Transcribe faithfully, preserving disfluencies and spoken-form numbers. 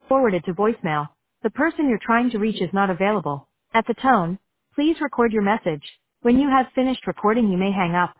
Forwarded to voicemail. The person you're trying to reach is not available. At the tone, please record your message. When you have finished recording, you may hang up.